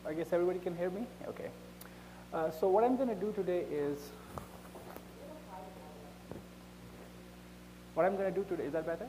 I guess everybody can hear me? Okay. So what I'm going to do today is, is that better?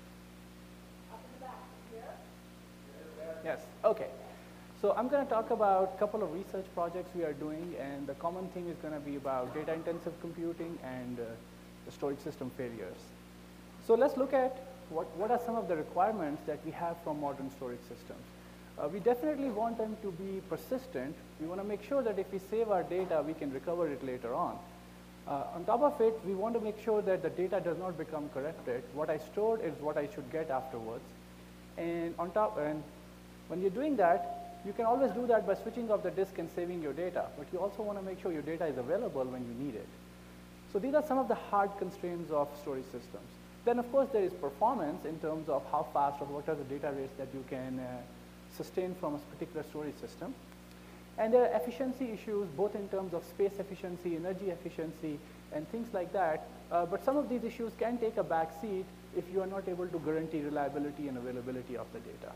Yes, okay. So I'm going to talk about a couple of research projects we are doing, and the common theme is going to be about data-intensive computing and the storage system failures. So let's look at what are some of the requirements that we have from modern storage systems. We definitely want them to be persistent. We want to make sure that if we save our data, we can recover it later on. On top of it, we want to make sure that the data does not become corrupted. What I stored is what I should get afterwards. And when you're doing that, you can always do that by switching off the disk and saving your data. But you also want to make sure your data is available when you need it. So these are some of the hard constraints of storage systems. Then, of course, there is performance in terms of how fast or what are the data rates that you can sustain from a particular storage system. And there are efficiency issues, both in terms of space efficiency, energy efficiency, and things like that. But some of these issues can take a back seat if you are not able to guarantee reliability and availability of the data.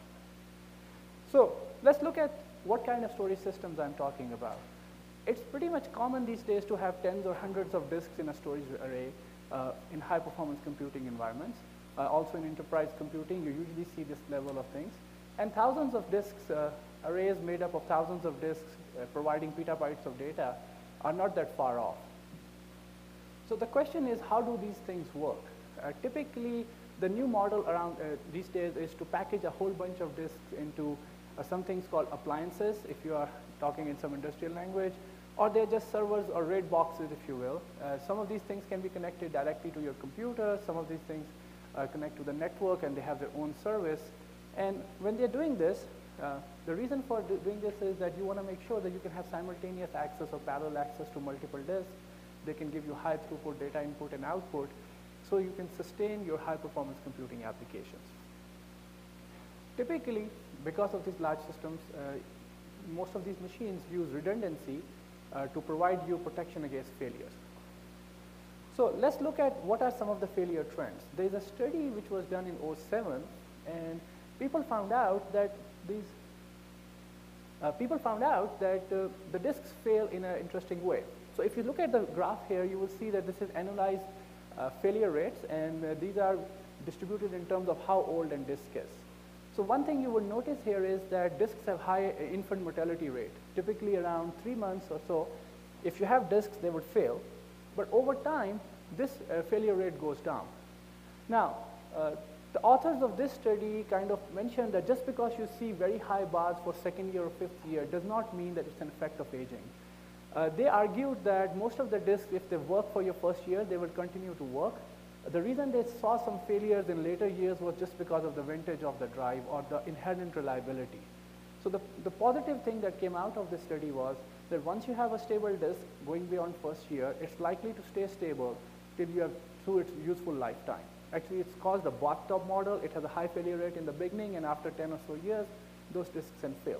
So let's look at what kind of storage systems I'm talking about. It's pretty much common these days to have tens or hundreds of disks in a storage array in high-performance computing environments. Also in enterprise computing, you usually see this level of things. And thousands of disks, arrays made up of thousands of disks providing petabytes of data are not that far off. So the question is, how do these things work? Typically, the new model around these days is to package a whole bunch of disks into some things called appliances, if you are talking in some industrial language, or they're just servers or RAID boxes, if you will. Some of these things can be connected directly to your computer. Some of these things connect to the network, and they have their own service. And when they're doing this, the reason for doing this is that you want to make sure that you can have simultaneous access or parallel access to multiple disks. They can give you high throughput data input and output, so you can sustain your high performance computing applications. Typically, because of these large systems, most of these machines use redundancy to provide you protection against failures. So let's look at what are some of the failure trends. There's a study which was done in 2007, and people found out that the disks fail in an interesting way. So if you look at the graph here, you will see that this is annualized failure rates, and these are distributed in terms of how old a disk is. So one thing you will notice here is that disks have high infant mortality rate, typically around 3 months or so. If you have disks, they would fail. But over time, this failure rate goes down. Now, the authors of this study kind of mentioned that just because you see very high bars for second year or fifth year does not mean that it's an effect of aging. They argued that most of the disks, if they work for your first year, they will continue to work. The reason they saw some failures in later years was just because of the vintage of the drive or the inherent reliability. So the positive thing that came out of this study was that once you have a stable disk going beyond first year, it's likely to stay stable till you have through its useful lifetime. Actually, it's called the bathtub model. It has a high failure rate in the beginning, and after 10 or so years, those disks can fail.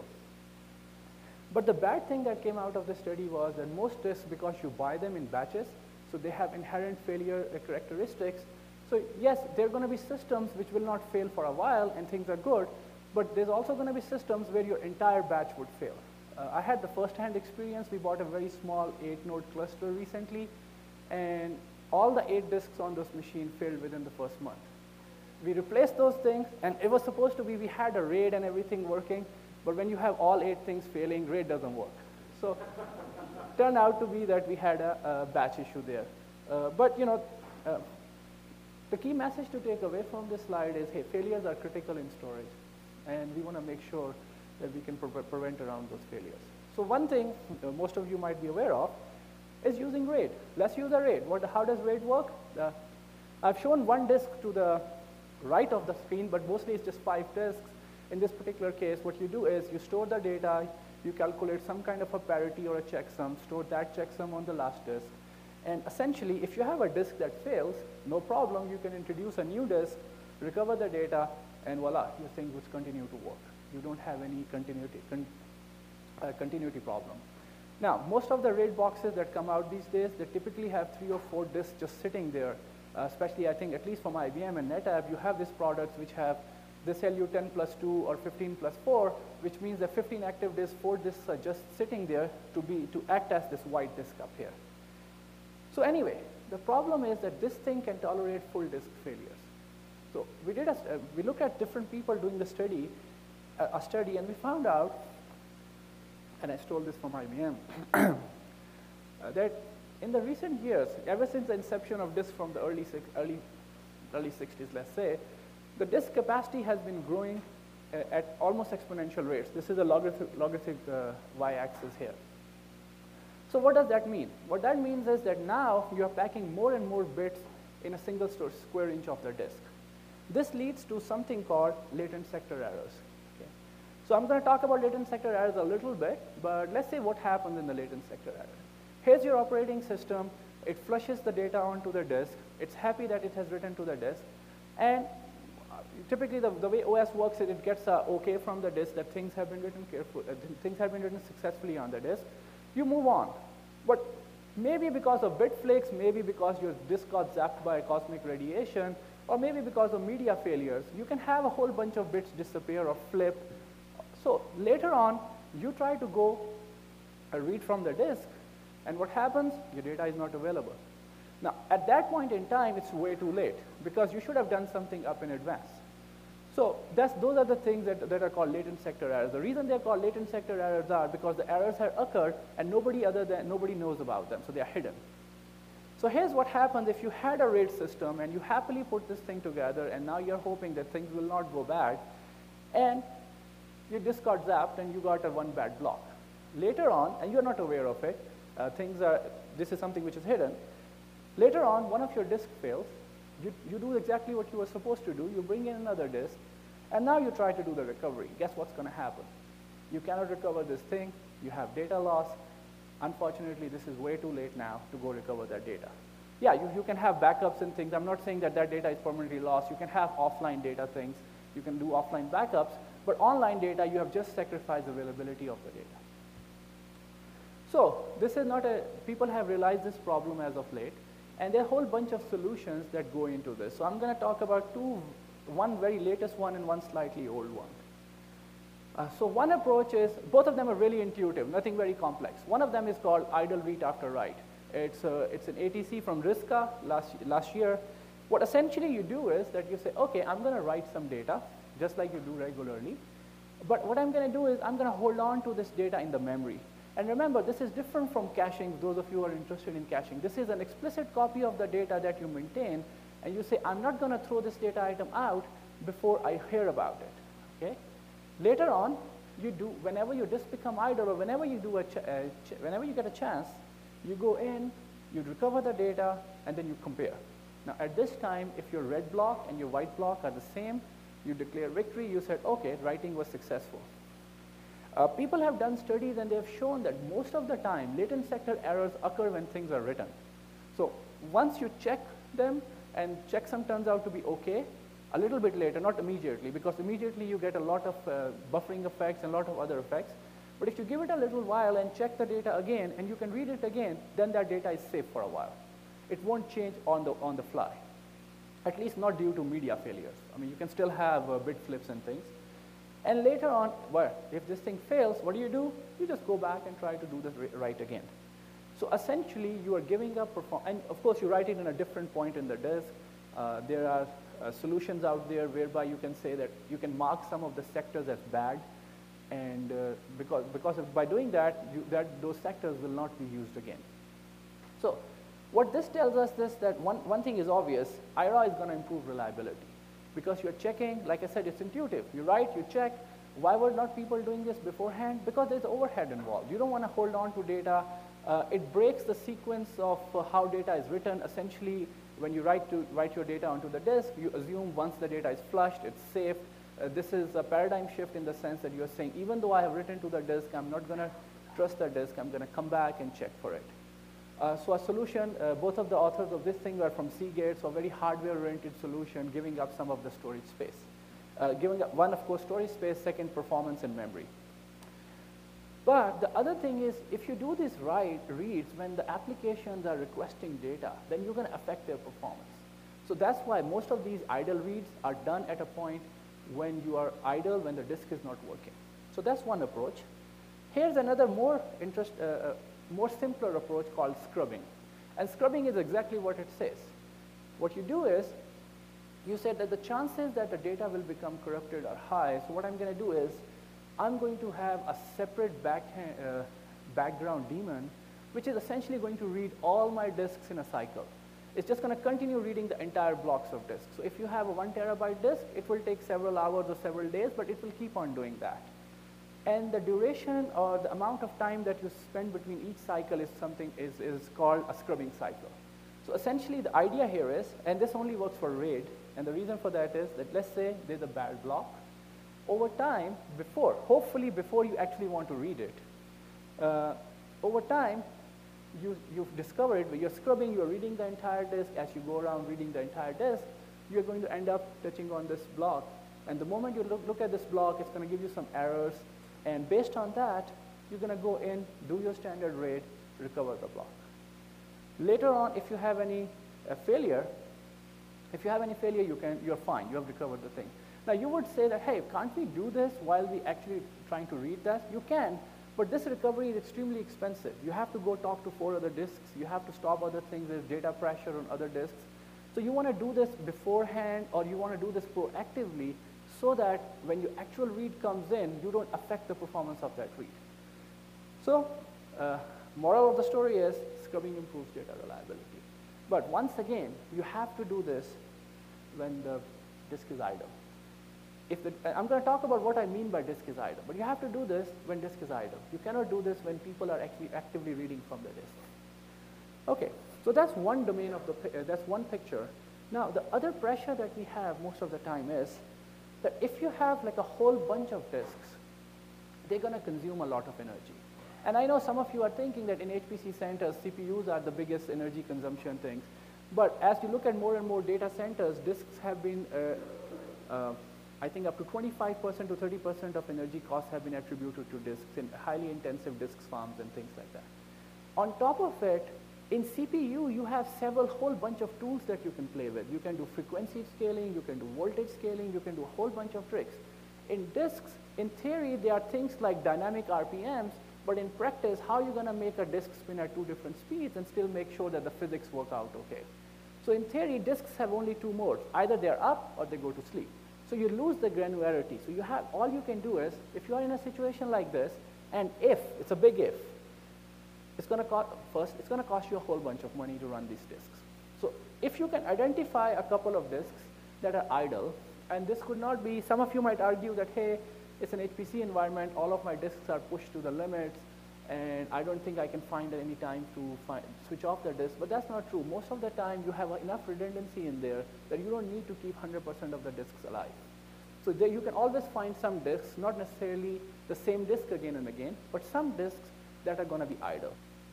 But the bad thing that came out of the study was that most disks, because you buy them in batches, so they have inherent failure characteristics. So yes, there are going to be systems which will not fail for a while and things are good, but there's also going to be systems where your entire batch would fail. I had the first-hand experience. We bought a very small 8-node cluster recently, and all the 8 disks on those machines failed within the first month. We replaced those things, and it was supposed to be, we had a RAID and everything working, but when you have all 8 things failing, RAID doesn't work. So it turned out to be that we had a batch issue there. But the key message to take away from this slide is, hey, failures are critical in storage, and we want to make sure that we can prevent around those failures. So one thing most of you might be aware of is using RAID. Let's use a RAID. How does RAID work? I've shown one disk to the right of the screen, but mostly it's just 5 disks. In this particular case, what you do is you store the data, you calculate some kind of a parity or a checksum, store that checksum on the last disk. And essentially, if you have a disk that fails, no problem, you can introduce a new disk, recover the data, and voila, your thing will continue to work. You don't have any continuity problem. Now, most of the RAID boxes that come out these days, they typically have 3 or 4 disks just sitting there. Especially, I think, at least from IBM and NetApp, you have these products which have they sell you 10 plus 2 or 15 plus 4, which means that 15 active disks, 4 disks are just sitting there to act as this white disk up here. So anyway, the problem is that this thing can tolerate full disk failures. So we looked at different people doing the study, and we found out, and I stole this from IBM, that in the recent years, ever since the inception of disk from the early 60s, let's say, the disk capacity has been growing at almost exponential rates. This is a logarithmic y-axis here. So what does that mean? What that means is that now you are packing more and more bits in a single square inch of the disk. This leads to something called latent sector errors. Okay. So I'm going to talk about latent sector errors a little bit, but let's say what happens in the latent sector error. Here's your operating system. It flushes the data onto the disk. It's happy that it has written to the disk. And typically the way OS works is it gets OK from the disk that things have been written successfully on the disk. You move on. But maybe because of bit flakes, maybe because your disk got zapped by cosmic radiation, or maybe because of media failures, you can have a whole bunch of bits disappear or flip. So later on, you try to go read from the disk, and what happens? Your data is not available. Now, at that point in time, it's way too late, because you should have done something up in advance. So those are the things that are called latent sector errors. The reason they're called latent sector errors are because the errors have occurred and nobody knows about them, so they are hidden. So here's what happens if you had a RAID system and you happily put this thing together, and now you're hoping that things will not go bad, and your disk got zapped and you got a one bad block. Later on, and you're not aware of it, this is something which is hidden. Later on, one of your disk fails. You do exactly what you were supposed to do. You bring in another disk, and now you try to do the recovery. Guess what's going to happen? You cannot recover this thing. You have data loss. Unfortunately, this is way too late now to go recover that data. Yeah, you can have backups and things. I'm not saying that data is permanently lost. You can have offline data things. You can do offline backups. But online data, you have just sacrificed availability of the data. So this is not people have realized this problem as of late. And there are a whole bunch of solutions that go into this. So I'm going to talk about one very latest one and one slightly old one. So one approach is, both of them are really intuitive, nothing very complex. One of them is called idle read after write. It's an ATC from Riska last year. What essentially you do is that you say, okay, I'm going to write some data, just like you do regularly. But what I'm going to do is I'm going to hold on to this data in the memory. And remember, this is different from caching, those of you who are interested in caching. This is an explicit copy of the data that you maintain, and you say, I'm not going to throw this data item out before I hear about it. Okay? Later on, whenever your disk become idle, or whenever you get a chance, you go in, you recover the data, and then you compare. Now, at this time, if your red block and your white block are the same, you declare victory. You said, okay, writing was successful. People have done studies and they have shown that most of the time latent sector errors occur when things are written. So once you check them and checksum turns out to be okay, a little bit later, not immediately, because immediately you get a lot of buffering effects and a lot of other effects. But if you give it a little while and check the data again and you can read it again, then that data is safe for a while. It won't change on the fly, at least not due to media failures. I mean, you can still have bit flips and things. And later on, well, if this thing fails, what do? You just go back and try to do this right again. So essentially, you are giving up performance. And of course, you write it in a different point in the disk. There are solutions out there whereby you can say that you can mark some of the sectors as bad. And by doing that, those sectors will not be used again. So what this tells us is that one thing is obvious. IRA is going to improve reliability. Because you're checking, like I said, it's intuitive. You write, you check. Why were not people doing this beforehand? Because there's overhead involved. You don't want to hold on to data. It breaks the sequence of how data is written. Essentially, when you write your data onto the disk, you assume once the data is flushed, it's safe. This is a paradigm shift in the sense that you're saying, even though I have written to the disk, I'm not going to trust the disk. I'm going to come back and check for it. So a solution, both of the authors of this thing were from Seagate, so a very hardware-oriented solution, giving up some of the storage space. Giving up one, of course, storage space, second, performance and memory. But the other thing is, if you do these reads when the applications are requesting data, then you're going to affect their performance. So that's why most of these idle reads are done at a point when you are idle, when the disk is not working. So that's one approach. Here's another more simpler approach called scrubbing. And scrubbing is exactly what it says. What you do is, you said that the chances that the data will become corrupted are high. So what I'm going to do is, I'm going to have a separate background daemon, which is essentially going to read all my disks in a cycle. It's just going to continue reading the entire blocks of disk. So if you have a 1 terabyte disk, it will take several hours or several days, but it will keep on doing that. And the duration or the amount of time that you spend between each cycle is called a scrubbing cycle. So essentially the idea here is, and this only works for RAID, and the reason for that is that let's say there's a bad block. Over time, hopefully before you actually want to read it, over time, you've discovered when you're scrubbing, you're reading the entire disk. As you go around reading the entire disk, you're going to end up touching on this block. And the moment you look at this block, it's going to give you some errors. And based on that, you're going to go in, do your standard RAID, recover the block. Later on, if you have any failure, you're fine. You have recovered the thing. Now, you would say that, hey, can't we do this while we actually trying to read that? You can, but this recovery is extremely expensive. You have to go talk to 4 other disks. You have to stop other things. There's data pressure on other disks. So you want to do this beforehand, or you want to do this proactively so that when your actual read comes in, you don't affect the performance of that read. So moral of the story is scrubbing improves data reliability. But once again, you have to do this when the disk is idle. I'm going to talk about what I mean by disk is idle, but you have to do this when disk is idle. You cannot do this when people are actually actively reading from the disk. Okay, so that's one domain of that's one picture. Now, the other pressure that we have most of the time is that if you have like a whole bunch of disks, they're going to consume a lot of energy. And I know some of you are thinking that in HPC centers, CPUs are the biggest energy consumption things. But as you look at more and more data centers, disks have been, I think up to 25% to 30% of energy costs have been attributed to disks in highly intensive disk farms and things like that. On top of it, in CPU, you have whole bunch of tools that you can play with. You can do frequency scaling, you can do voltage scaling, you can do a whole bunch of tricks. In disks, in theory, there are things like dynamic RPMs, but in practice, how are you going to make a disk spin at 2 different speeds and still make sure that the physics work out okay? So in theory, disks have only 2 modes. Either they're up or they go to sleep. So you lose the granularity. So all you can do is, if you are in a situation like this, and it's a big if, it's going to cost you a whole bunch of money to run these disks. So if you can identify a couple of disks that are idle, and this could not be, some of you might argue that, hey, it's an HPC environment, all of my disks are pushed to the limits, and I don't think I can find any time to switch off the disk, but that's not true. Most of the time, you have enough redundancy in there that you don't need to keep 100% of the disks alive. So you can always find some disks, not necessarily the same disk again and again, but some disks that are going to be idle.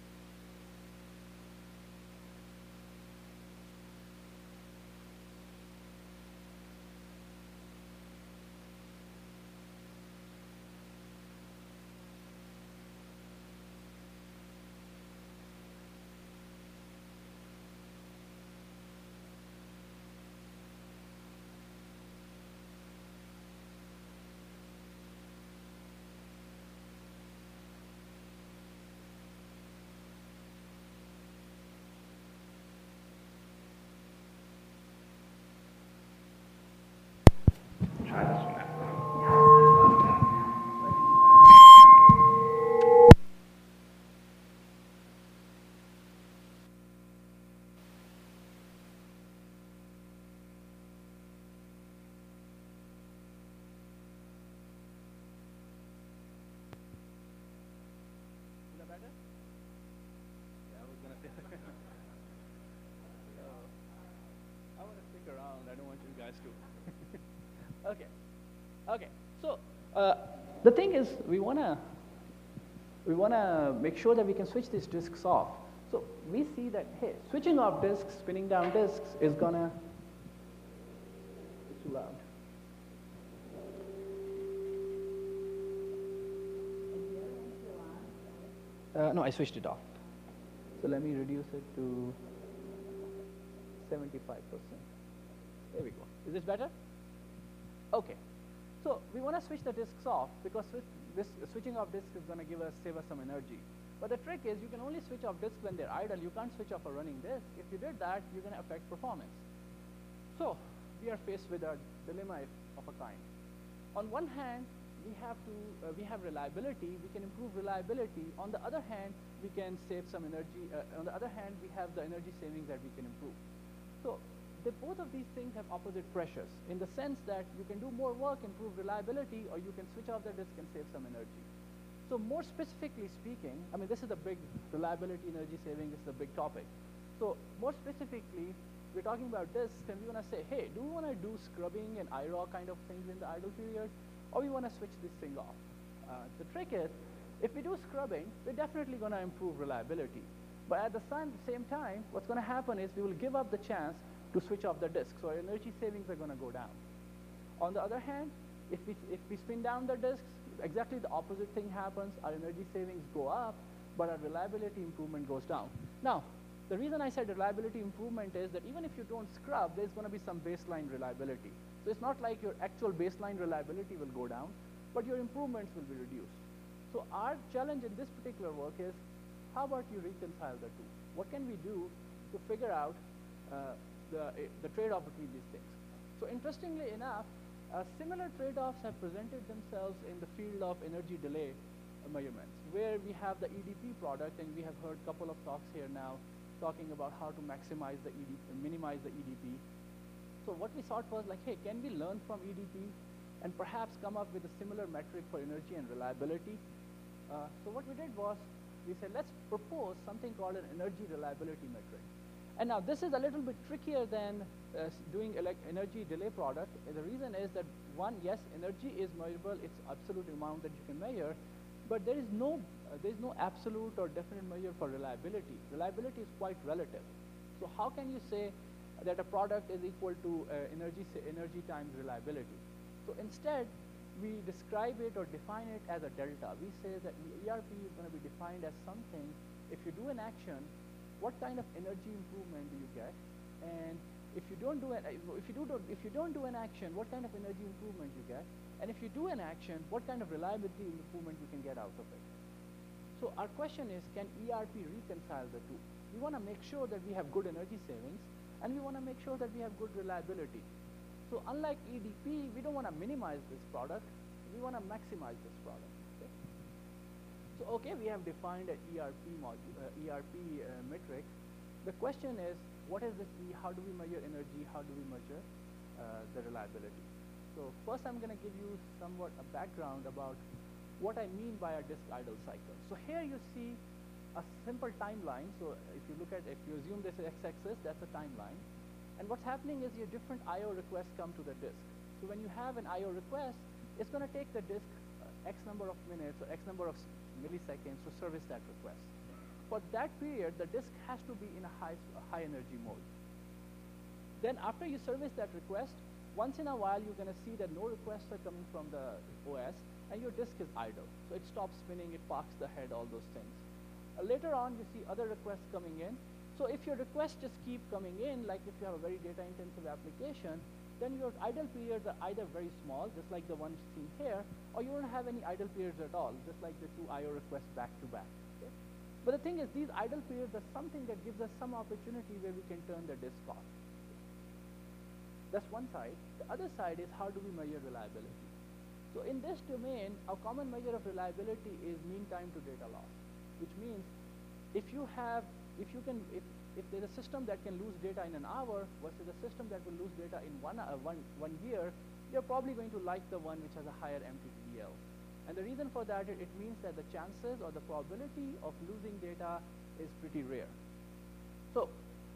Around. I don't want you guys to. Okay. So the thing is, we wanna make sure that we can switch these disks off. So we see that, hey, switching off disks, spinning down disks is gonna. It's too loud. No, I switched it off. So let me reduce it to 75%. There we go. Is this better? Okay. So we want to switch the disks off because switching off disks is going to save us some energy. But the trick is you can only switch off disks when they're idle. You can't switch off a running disk. If you did that, you're going to affect performance. So we are faced with a dilemma of a kind. On one hand, we have reliability. We can improve reliability. On the other hand, we can save some energy. On the other hand, we have the energy savings that we can improve. So both of these things have opposite pressures in the sense that you can do more work, improve reliability, or you can switch off the disk and save some energy. So more specifically speaking, I mean, this is a big reliability, energy saving, this is a big topic. So more specifically, we're talking about disks, and we want to say, hey, do we want to do scrubbing and IROC kind of things in the idle period, or we want to switch this thing off? The trick is, if we do scrubbing, we're definitely going to improve reliability. But at the same time, what's going to happen is we will give up the chance to switch off the disk, so our energy savings are going to go down. On the other hand, if we spin down the disks, exactly the opposite thing happens. Our energy savings go up, but our reliability improvement goes down. Now, the reason I said reliability improvement is that even if you don't scrub, there's going to be some baseline reliability. So it's not like your actual baseline reliability will go down, but your improvements will be reduced. So our challenge in this particular work is, how about you reconcile the two? What can we do to figure out the trade-off between these things? So interestingly enough, similar trade-offs have presented themselves in the field of energy delay measurements, where we have the EDP product, and we have heard a couple of talks here now talking about how to maximize the EDP, minimize the EDP. So what we thought was like, hey, can we learn from EDP and perhaps come up with a similar metric for energy and reliability? So what we did was, we said, let's propose something called an energy reliability metric. And now this is a little bit trickier than doing energy delay product. The reason is that one, yes, energy is measurable. It's absolute amount that you can measure, but there is no absolute or definite measure for reliability. Reliability is quite relative. So how can you say that a product is equal to energy times reliability? So instead, we describe it or define it as a delta. We say that the ERP is going to be defined as something. If you do an action, what kind of energy improvement do you get? And if you don't do an action, what kind of energy improvement you get? And if you do an action, what kind of reliability improvement you can get out of it? So our question is, can ERP reconcile the two? We want to make sure that we have good energy savings, and we want to make sure that we have good reliability. So unlike EDP, we don't want to minimize this product. We want to maximize this product. Okay? So okay, we have defined an ERP metric. The question is, what is this E? How do we measure energy? How do we measure the reliability? So first, I'm going to give you somewhat a background about what I mean by a disk idle cycle. So here you see a simple timeline. So if you assume this is x-axis, that's a timeline. And what's happening is your different I/O requests come to the disk. So when you have an I/O request, it's going to take the disk X number of minutes or X number of milliseconds to service that request. For that period, the disk has to be in a high energy mode. Then after you service that request, once in a while, you're going to see that no requests are coming from the OS, and your disk is idle. So it stops spinning, it parks the head, all those things. Later on, you see other requests coming in. So if your requests just keep coming in, like if you have a very data-intensive application, then your idle periods are either very small, just like the one seen here, or you don't have any idle periods at all, just like the two I/O requests back to back. Okay? But the thing is, these idle periods are something that gives us some opportunity where we can turn the disk off. That's one side. The other side is, how do we measure reliability? So in this domain, a common measure of reliability is mean time to data loss, which means if there's a system that can lose data in an hour versus a system that will lose data in one year, you're probably going to like the one which has a higher MTTDL. And the reason for that, it means that the chances or the probability of losing data is pretty rare. So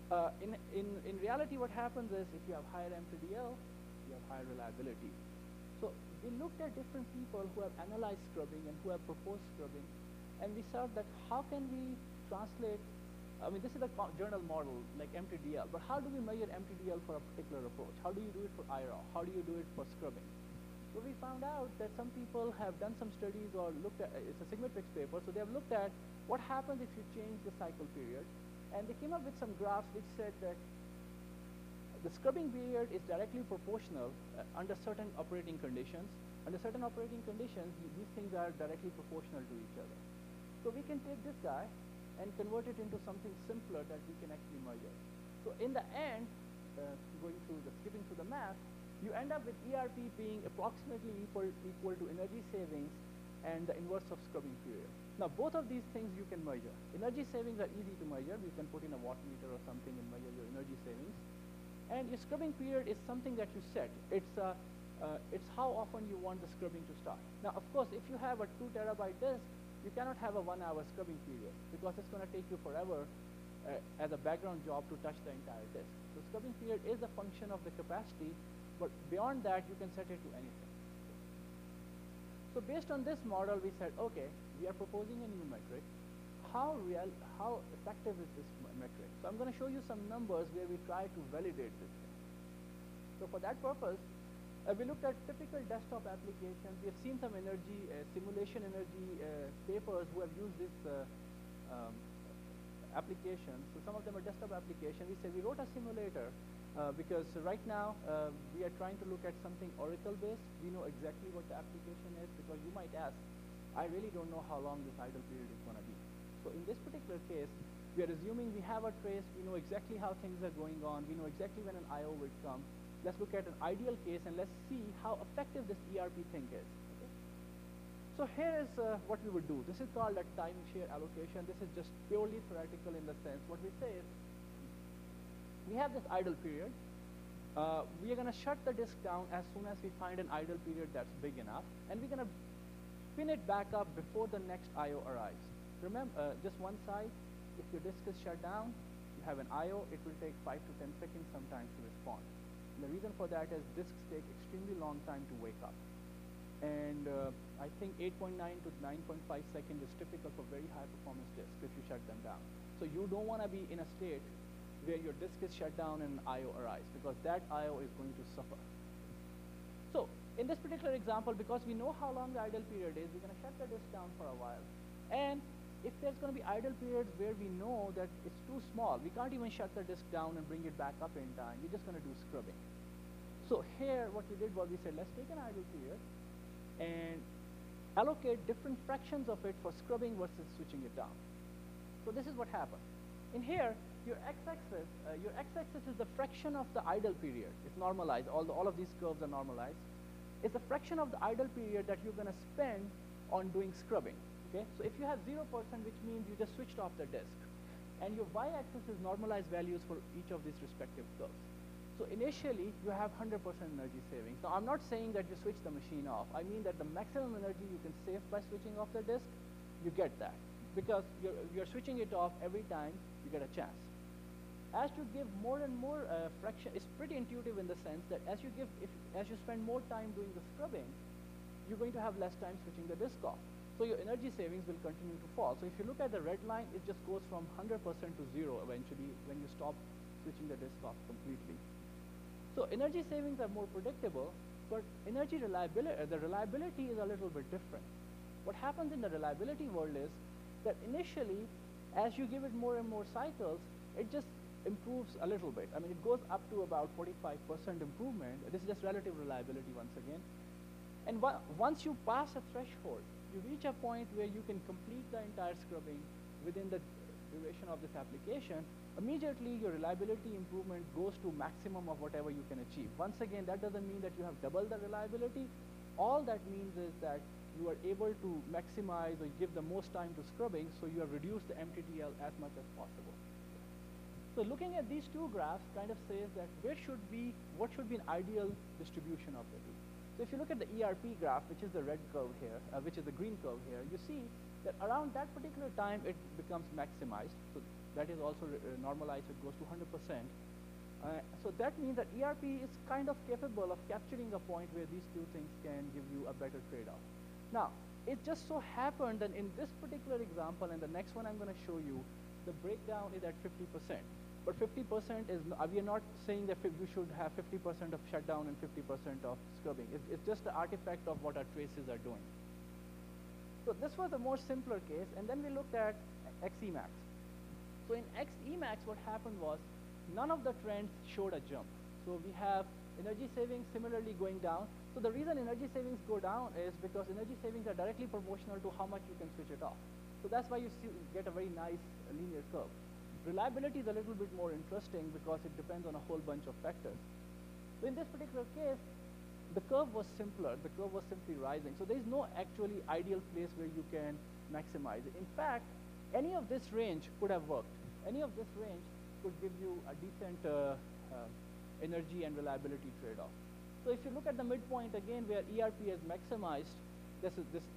in reality, what happens is if you have higher MTTDL, you have higher reliability. So we looked at different people who have analyzed scrubbing and who have proposed scrubbing, and we saw that how can we translate, I mean, this is a journal model like MTTDL, but how do we measure MTTDL for a particular approach? How do you do it for IROC? How do you do it for scrubbing? So we found out that some people have done some studies or looked at, it's a Sigmatrix paper, so they have looked at what happens if you change the cycle period, and they came up with some graphs which said that the scrubbing period is directly proportional under certain operating conditions Under certain operating conditions, these things are directly proportional to each other. So we can take this guy and convert it into something simpler that we can actually measure. So in the end, skipping through the math, you end up with ERP being approximately equal to energy savings and the inverse of scrubbing period. Now, both of these things you can measure. Energy savings are easy to measure. You can put in a watt meter or something and measure your energy savings. And your scrubbing period is something that you set. It's how often you want the scrubbing to start. Now, of course, if you have a 2 terabyte disk, you cannot have a 1 hour scrubbing period because it's going to take you forever as a background job to touch the entire disk. So scrubbing period is a function of the capacity, but beyond that, you can set it to anything. So based on this model, we said, okay, we are proposing a new metric. How effective is this metric? So I'm going to show you some numbers where we try to validate this thing. So for that purpose, we looked at typical desktop applications. We have seen some simulation energy papers who have used this application. So some of them are desktop applications. We said we wrote a simulator because right now we are trying to look at something Oracle-based. We know exactly what the application is because you might ask, I really don't know how long this idle period is going to be. So in this particular case, we are assuming we have a trace. We know exactly how things are going on. We know exactly when an I/O will come. Let's look at an ideal case and let's see how effective this ERP thing is. Okay? So here is what we would do. This is called a time share allocation. This is just purely theoretical in the sense. What we say is we have this idle period. We are going to shut the disk down as soon as we find an idle period that's big enough, and we're going to spin it back up before the next I/O arrives. Remember, just one side, if your disk is shut down, you have an I/O, it will take 5 to 10 seconds sometimes to respond. And the reason for that is disks take extremely long time to wake up. And I think 8.9 to 9.5 seconds is typical for very high performance disks if you shut them down. So you don't want to be in a state where your disk is shut down and I/O arrives because that I/O is going to suffer. So in this particular example, because we know how long the idle period is, we're going to shut the disk down for a while. And if there's going to be idle periods where we know that it's too small, we can't even shut the disk down and bring it back up in time. We're just going to do scrubbing. So here, what we did was we said, let's take an idle period and allocate different fractions of it for scrubbing versus switching it down. So this is what happened. In here, your x-axis is the fraction of the idle period. It's normalized. All of these curves are normalized. It's the fraction of the idle period that you're going to spend on doing scrubbing. Okay? So if you have 0%, which means you just switched off the disk, and your y-axis is normalized values for each of these respective curves. So initially, you have 100% energy savings. Now, I'm not saying that you switch the machine off. I mean that the maximum energy you can save by switching off the disk, you get that. Because you're switching it off every time you get a chance. As you give more and more fraction, it's pretty intuitive in the sense that as you spend more time doing the scrubbing, you're going to have less time switching the disk off. So your energy savings will continue to fall. So if you look at the red line, it just goes from 100% to 0 eventually when you stop switching the disk off completely. So energy savings are more predictable, but energy reliability, the reliability is a little bit different. What happens in the reliability world is that initially, as you give it more and more cycles, it just improves a little bit. I mean, it goes up to about 45% improvement. This is just relative reliability once again. And once you pass a threshold, you reach a point where you can complete the entire scrubbing within the duration of this application, immediately your reliability improvement goes to maximum of whatever you can achieve. Once again, that doesn't mean that you have double the reliability. All that means is that you are able to maximize or give the most time to scrubbing, so you have reduced the MTTL as much as possible. So looking at these two graphs kind of says that what should be an ideal distribution of the two. So if you look at the ERP graph, which is the red curve here, which is the green curve here, you see that around that particular time it becomes maximized. So that is also normalized, it goes to 100%. So that means that ERP is kind of capable of capturing a point where these two things can give you a better trade-off. Now, it just so happened that in this particular example and the next one I'm going to show you, the breakdown is at 50%. But 50% is, we are not saying that you should have 50% of shutdown and 50% of scrubbing. It's just the artifact of what our traces are doing. So this was a more simpler case, and then we looked at XEmax. So in XEmax, what happened was none of the trends showed a jump. So we have energy savings similarly going down, So the reason energy savings go down is because energy savings are directly proportional to how much you can switch it off. So that's why you get a very nice linear curve. Reliability is a little bit more interesting because it depends on a whole bunch of factors. So in this particular case, the curve was simpler. The curve was simply rising. So there is no actually ideal place where you can maximize it. In fact, any of this range could have worked. Any of this range could give you a decent energy and reliability trade-off. So if you look at the midpoint again where ERP is maximized, this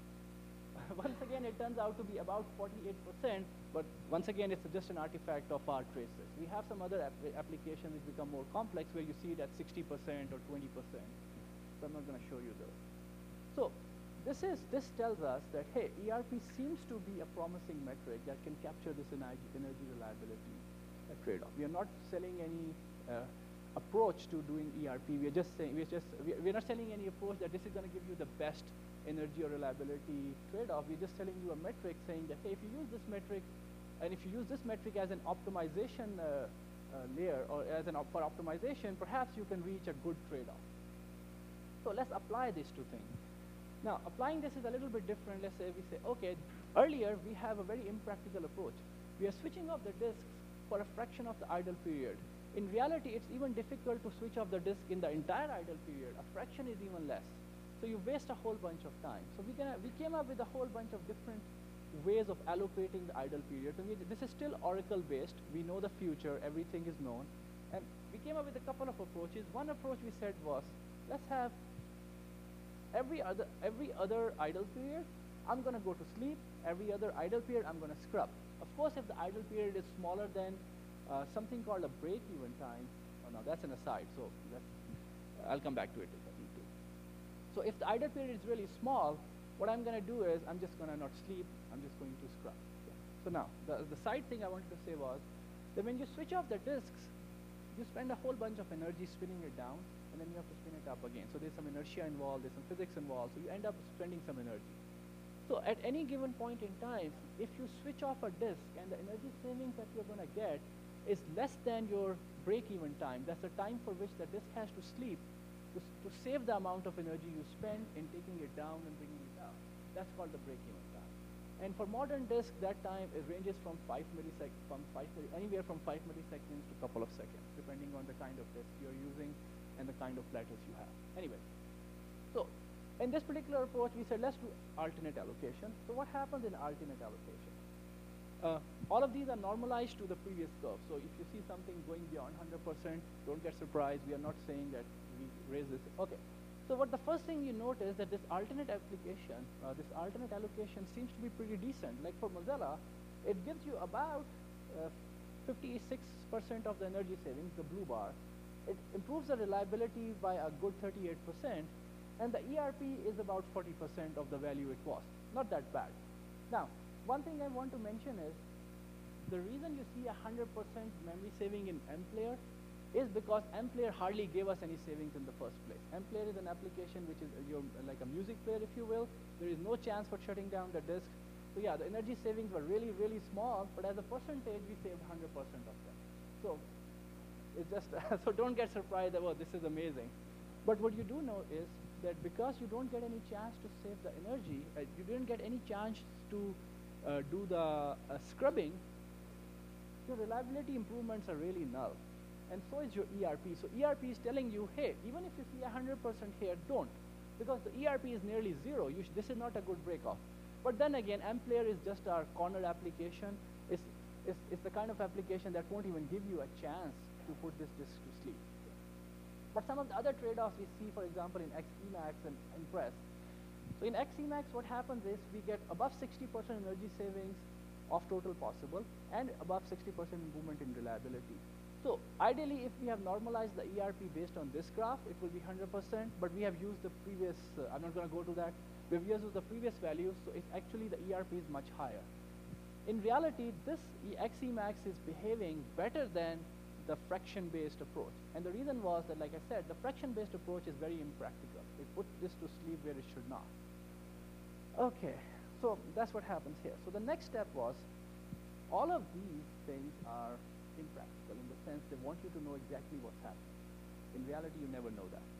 once again it turns out to be about 48%, but once again it's just an artifact of our traces. We have some other applications which become more complex where you see it at 60% or 20%. So I'm not going to show you those. So this tells us that, hey, ERP seems to be a promising metric that can capture this energy reliability trade-off. We are not selling any approach to doing ERP. We're not selling any approach that this is going to give you the best energy or reliability trade-off. We're just telling you a metric saying that, hey, if you use this metric, and if you use this metric as an optimization layer or as for optimization, perhaps you can reach a good trade-off. So let's apply these two things. Now, applying this is a little bit different. Let's say we say, okay, earlier we have a very impractical approach. We are switching off the disks for a fraction of the idle period. In reality, it's even difficult to switch off the disk in the entire idle period. A fraction is even less. So you waste a whole bunch of time. So we came up with a whole bunch of different ways of allocating the idle period. And this is still Oracle-based. We know the future. Everything is known. And we came up with a couple of approaches. One approach we said was, let's have every other idle period, I'm going to go to sleep. Every other idle period, I'm going to scrub. Of course, if the idle period is smaller than something called a break-even time, oh no, that's an aside, so I'll come back to it if I need to. So if the idle period is really small, what I'm going to do is I'm just going to not sleep, I'm just going to scrub. Okay. So now, the side thing I wanted to say was that when you switch off the disks, you spend a whole bunch of energy spinning it down, and then you have to spin it up again. So there's some inertia involved, there's some physics involved, so you end up spending some energy. So at any given point in time, if you switch off a disk and the energy savings that you're going to get is less than your break-even time, that's the time for which the disk has to sleep, to save the amount of energy you spend in taking it down and bringing it up. That's called the break-even time. And for modern disks, that time it ranges from anywhere from 5 milliseconds to a couple of seconds, depending on the kind of disk you're using and the kind of platters you have. Anyway, so in this particular approach, we said let's do alternate allocation. So what happens in alternate allocation? All of these are normalized to the previous curve. So if you see something going beyond 100%, don't get surprised. We are not saying that we raise this. Okay. So what the first thing you notice that this alternate application, this alternate allocation seems to be pretty decent. Like for Mozilla, it gives you about 56% of the energy savings, the blue bar. It improves the reliability by a good 38%, and the ERP is about 40% of the value it was. Not that bad. Now, one thing I want to mention is the reason you see 100% memory saving in MPlayer is because MPlayer hardly gave us any savings in the first place. MPlayer is an application which is like a music player, if you will. There is no chance for shutting down the disk. So yeah, the energy savings were really, really small, but as a percentage, we saved 100% of them. So it's just, so don't get surprised that, oh, this is amazing. But what you do know is that because you don't get any chance to save the energy, you didn't get any chance to do the scrubbing, your reliability improvements are really null. And so is your ERP. So ERP is telling you, hey, even if you see 100% here, don't. Because the ERP is nearly zero. This is not a good break-off. But then again, MPlayer is just our corner application. It's the kind of application that won't even give you a chance to put this disk to sleep. But some of the other trade-offs we see, for example, in XEmax and Impress. So in XEmax, what happens is we get above 60% energy savings of total possible and above 60% improvement in reliability. So ideally, if we have normalized the ERP based on this graph, it will be 100%, but we have used the previous, I'm not going to go to that, we've used the previous values, so it's actually the ERP is much higher. In reality, this XEmax is behaving better than the fraction-based approach. And the reason was that, like I said, the fraction-based approach is very impractical. It puts this to sleep where it should not. Okay, so that's what happens here. So the next step was, all of these things are impractical in the sense they want you to know exactly what's happening. In reality, you never know that.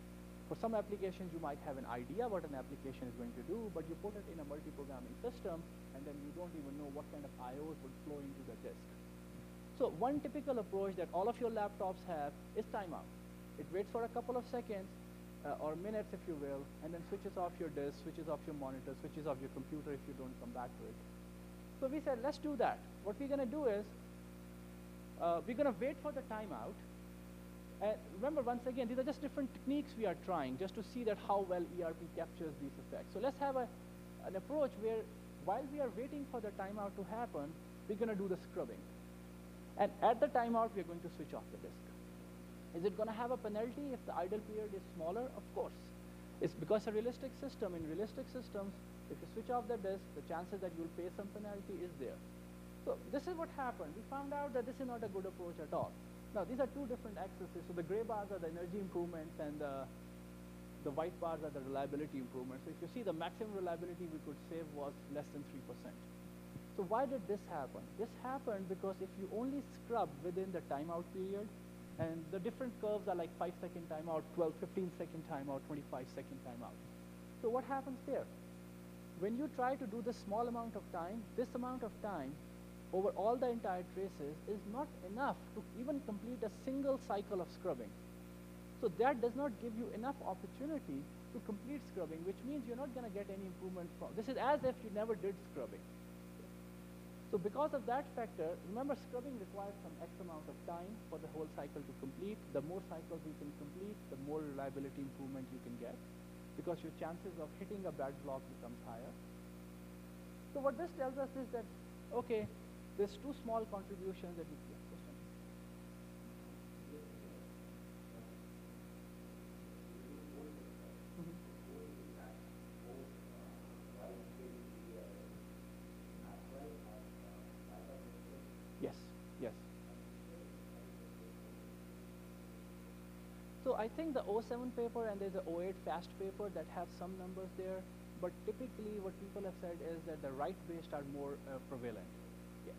For some applications, you might have an idea what an application is going to do, but you put it in a multi-programming system, and then you don't even know what kind of IOs would flow into the disk. So one typical approach that all of your laptops have is timeout. It waits for a couple of seconds, or minutes, if you will, and then switches off your disk, switches off your monitor, switches off your computer if you don't come back to it. So we said, let's do that. What we're going to do is, we're going to wait for the timeout. And remember, once again, these are just different techniques we are trying just to see that how well ERP captures these effects. So let's have an approach where while we are waiting for the timeout to happen, we're going to do the scrubbing. And at the timeout, we're going to switch off the disk. Is it going to have a penalty if the idle period is smaller? Of course. It's because a realistic system, in realistic systems, if you switch off the disk, the chances that you'll pay some penalty is there. So this is what happened. We found out that this is not a good approach at all. Now, these are two different axes. So the gray bars are the energy improvements, and the white bars are the reliability improvements. So if you see, the maximum reliability we could save was less than 3%. So why did this happen? This happened because if you only scrub within the timeout period, and the different curves are like 5-second timeout, 12, 15-second timeout, 25-second timeout. So what happens there? When you try to do this small amount of time, this amount of time over all the entire traces is not enough to even complete a single cycle of scrubbing. So that does not give you enough opportunity to complete scrubbing, which means you're not going to get any improvement from. This is as if you never did scrubbing. So because of that factor, remember, scrubbing requires some X amount of time for the whole cycle to complete. The more cycles you can complete, the more reliability improvement you can get, because your chances of hitting a bad block becomes higher. So what this tells us is that, okay, there's two small contributions that we see. Yes, yes. So I think the 07 paper and there's a 08 fast paper that have some numbers there, but typically what people have said is that the write-based are more prevalent. Yes.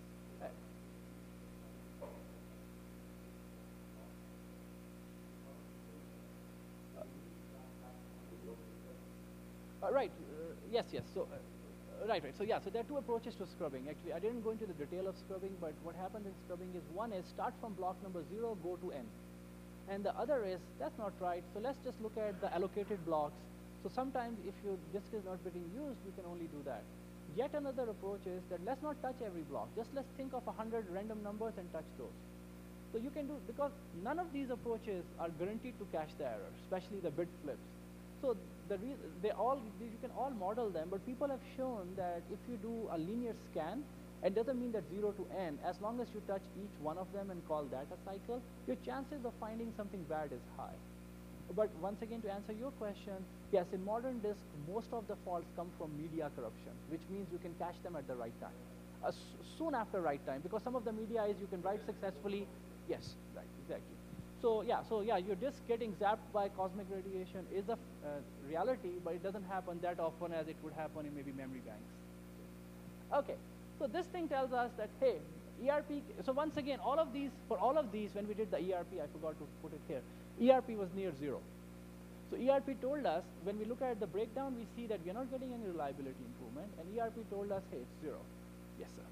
Right. Yes. So, right. So yeah. So there are two approaches to scrubbing. Actually, I didn't go into the detail of scrubbing, but what happens in scrubbing is one is start from block number 0, go to n, and the other is that's not right. So let's just look at the allocated blocks. So sometimes if your disk is not being used, you can only do that. Yet another approach is that let's not touch every block. Just let's think of 100 random numbers and touch those. So you can do, because none of these approaches are guaranteed to catch the error, especially the bit flips. So you can all model them, but people have shown that if you do a linear scan, it doesn't mean that 0 to n, as long as you touch each one of them and call that a cycle, your chances of finding something bad is high. But once again, to answer your question, yes, in modern disk, most of the faults come from media corruption, which means you can catch them at the right time, soon after right time, because some of the media is you can write successfully. Yes, right, exactly. So yeah, your disk getting zapped by cosmic radiation is a reality, but it doesn't happen that often as it would happen in maybe memory banks. Okay, so this thing tells us that, hey, ERP, so once again, for all of these, when we did the ERP, I forgot to put it here, ERP was near 0. So ERP told us, when we look at the breakdown, we see that we are not getting any reliability improvement, and ERP told us, hey, it's 0. Yes, sir.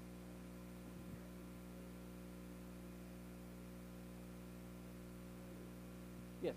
Yes.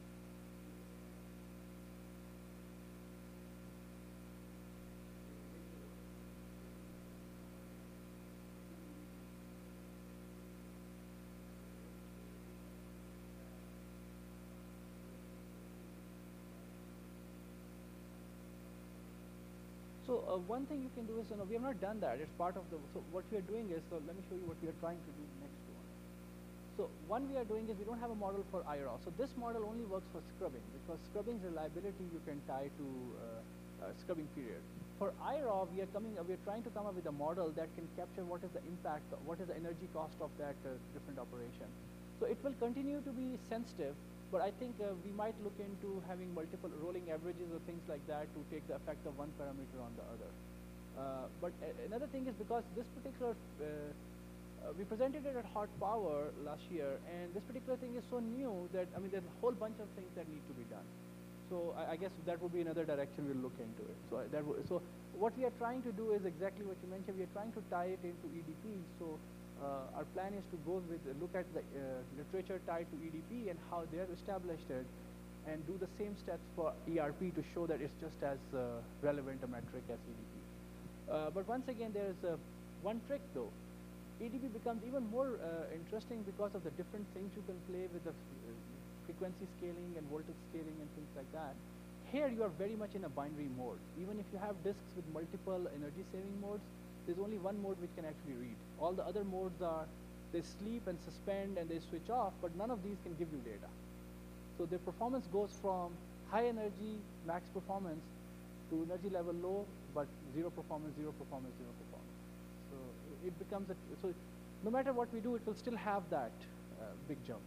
So one thing you can do is, we have not done that. It's part of the, so what we are doing is, so let me show you what we are trying to do next one. So one we are doing is we don't have a model for IRAW. So this model only works for scrubbing, because scrubbing's reliability you can tie to scrubbing period. For IRAW, we are trying to come up with a model that can capture what is the impact, what is the energy cost of that different operation. So it will continue to be sensitive, but I think we might look into having multiple rolling averages or things like that to take the effect of one parameter on the other. But another thing is, because this particular, we presented it at Hot Power last year, and this particular thing is so new that, there's a whole bunch of things that need to be done. So I guess that would be another direction we'll look into it. So what we are trying to do is exactly what you mentioned. We are trying to tie it into EDP. So our plan is to go with look at the literature tied to EDP and how they have established it, and do the same steps for ERP to show that it's just as relevant a metric as EDP. But once again, there's one trick though. EDP becomes even more interesting because of the different things you can play with the frequency scaling and voltage scaling and things like that. Here you are very much in a binary mode. Even if you have disks with multiple energy saving modes, there's only one mode which can actually read. All the other modes are, they sleep and suspend and they switch off, but none of these can give you data. So the performance goes from high energy, max performance, to energy level low, but zero performance, zero performance, zero performance. So it becomes so no matter what we do, it will still have that big jump.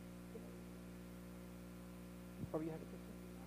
Probably you had a picture?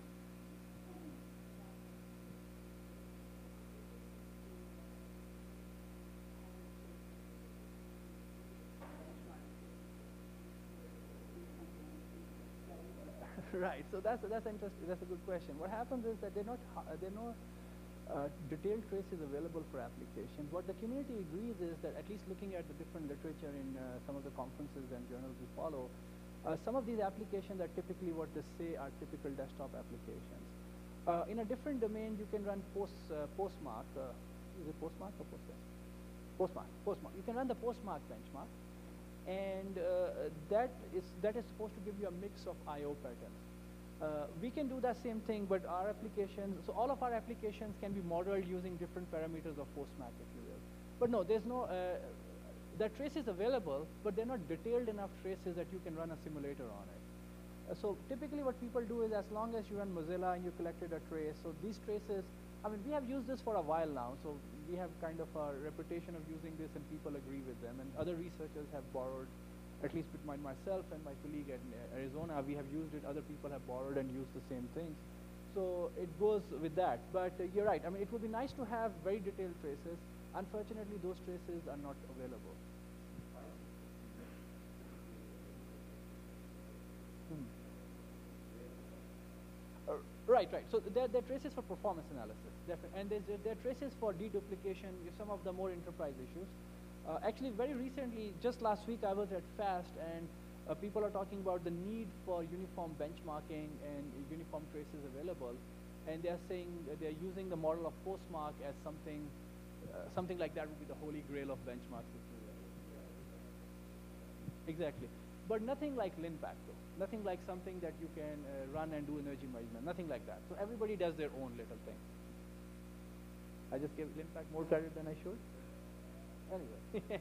Right. So that's interesting. That's a good question. What happens is that there are no detailed traces available for applications. What the community agrees is that, at least looking at the different literature in some of the conferences and journals we follow, some of these applications are typically what they say are typical desktop applications. In a different domain, you can run Postmark. Is it Postmark or Postgres? Postmark. You can run the Postmark benchmark, and that is supposed to give you a mix of I/O patterns. We can do that same thing, but our applications, so all of our applications can be modeled using different parameters of Postmark, if you will. But no, there's no, the trace is available, but they're not detailed enough traces that you can run a simulator on it. So typically what people do is, as long as you run Mozilla and you collected a trace, so these traces, I mean, we have used this for a while now, so we have kind of a reputation of using this and people agree with them, and other researchers have borrowed, at least with myself and my colleague at Arizona, we have used it, other people have borrowed and used the same things. So it goes with that, but you're right, I mean, it would be nice to have very detailed traces. Unfortunately, those traces are not available. Right. So there are traces for performance analysis, and there are traces for deduplication, some of the more enterprise issues. Actually, very recently, just last week, I was at FAST, and people are talking about the need for uniform benchmarking and uniform traces available, and they are saying that they are using the model of Postmark as something like that would be the holy grail of benchmarks. Exactly. But nothing like LinPack, though. Nothing like something that you can run and do energy measurement. Nothing like that. So everybody does their own little thing. I just gave LinPack more credit than I should. Anyway.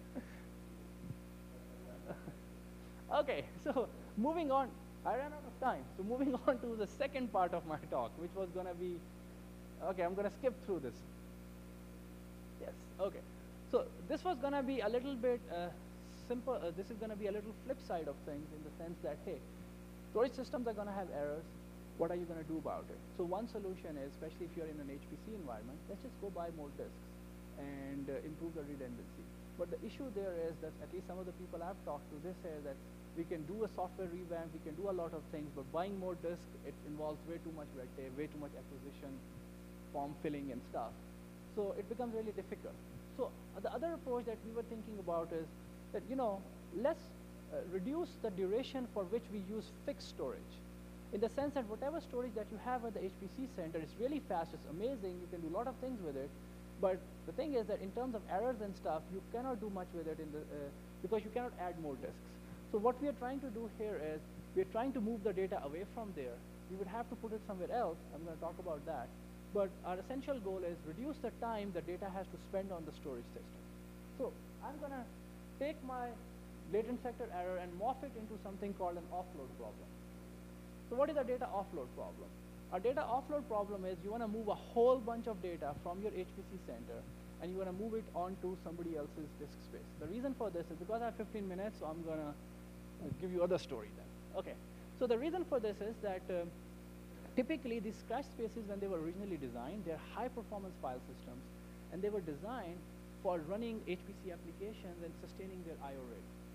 Okay, so moving on. I ran out of time. So moving on to the second part of my talk, which was going to be, okay, I'm going to skip through this. Yes, okay. So this was going to be a little bit simple. This is going to be a little flip side of things, in the sense that, hey, storage systems are going to have errors. What are you going to do about it? So one solution is, especially if you're in an HPC environment, let's just go buy more disks and improve the redundancy. But the issue there is that, at least some of the people I've talked to, they say that we can do a software revamp, we can do a lot of things, but buying more disks, it involves way too much red tape, way too much acquisition, form filling and stuff. So it becomes really difficult. So the other approach that we were thinking about is that, let's reduce the duration for which we use fixed storage. In the sense that whatever storage that you have at the HPC center is really fast, it's amazing, you can do a lot of things with it, but the thing is that in terms of errors and stuff, you cannot do much with it because you cannot add more disks. So what we are trying to do here is, we are trying to move the data away from there. We would have to put it somewhere else. I'm going to talk about that. But our essential goal is reduce the time the data has to spend on the storage system. So I'm going to take my latent sector error and morph it into something called an offload problem. So what is a data offload problem? Our data offload problem is, you want to move a whole bunch of data from your HPC center, and you want to move it onto somebody else's disk space. The reason for this is because I have 15 minutes, so I'm going to give you other story then. Okay. So the reason for this is that typically these cache spaces, when they were originally designed, they're high performance file systems, and they were designed for running HPC applications and sustaining their I/O rate.